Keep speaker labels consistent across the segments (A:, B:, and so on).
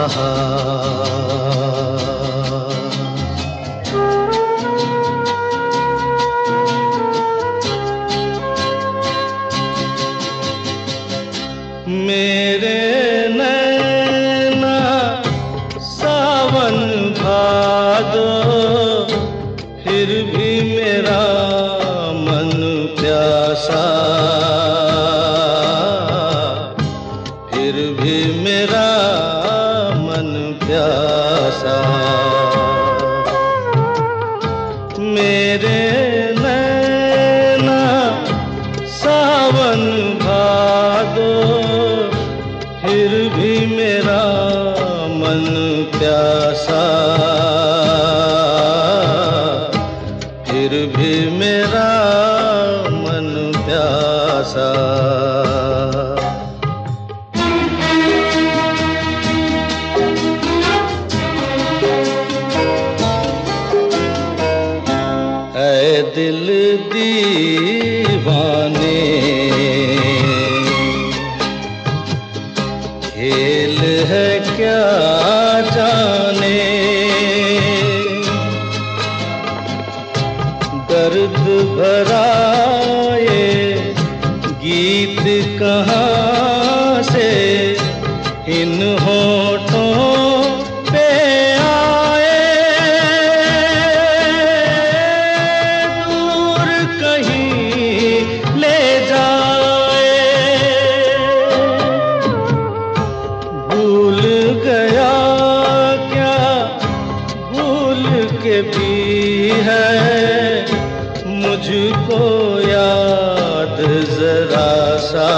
A: मेरे नैना सावन भादो, फिर भी मेरा मन प्यासा, फिर भी मेरा मन प्यासा। मेरे नैना सावन भादो, फिर भी मेरा मन प्यासा, फिर भी मेरा मन प्यासा। ऐ दिल दीवाने, खेल है क्या जाने, दर्द भरा ये गीत कहाँ से इन होठों पे आए। दूर कहीं ले जाए, भूल गया क्या भूल के भी है मुझको याद जरा सा,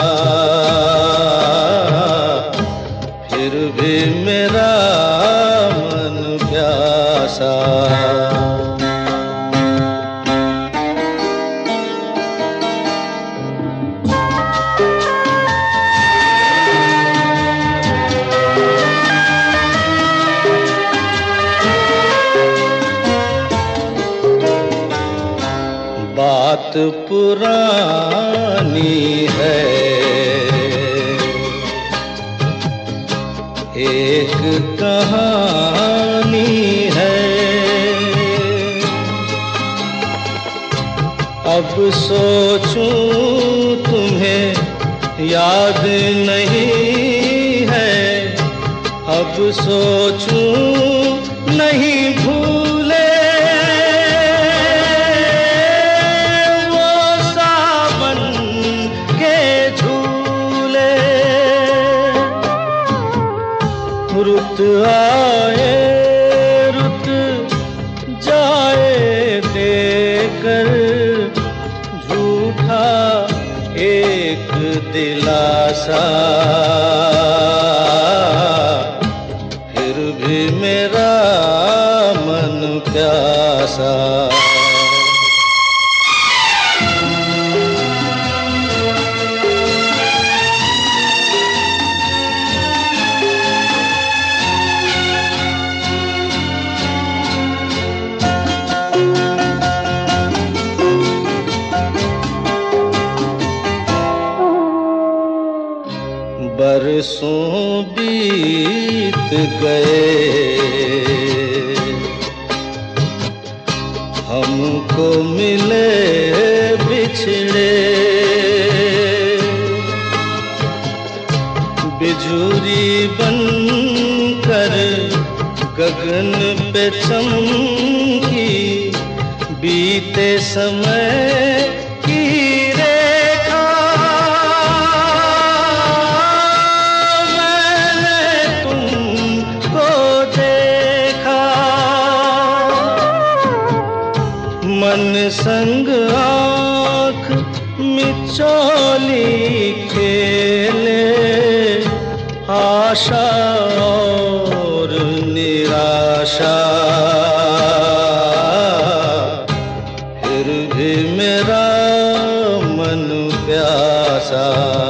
A: फिर भी मेरा मन प्यासा। बात पुरानी है, एक कहानी है, अब सोचूं तुम्हें याद नहीं है, अब सोचूं नहीं भूले रुत आए रुत जाए देकर झूठा एक दिलासा, फिर भी मेरा मन प्यासा। बरसों बीत गए, हमको मिले बिछड़े, बिजुरी बनकर गगन पे चमकी, बीते समय की मन संग आँख मिचौली खेले, आशा और निराशा, फिर भी मेरा मन प्यासा।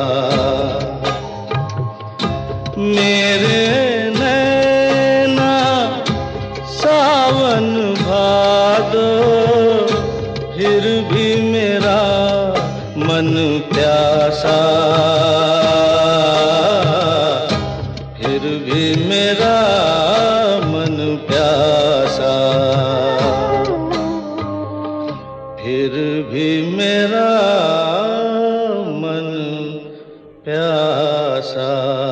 A: मेरे नैना सावन भादो, फिर भी मेरा मन प्यासा, फिर भी मेरा मन प्यासा, फिर भी मेरा मन प्यासा।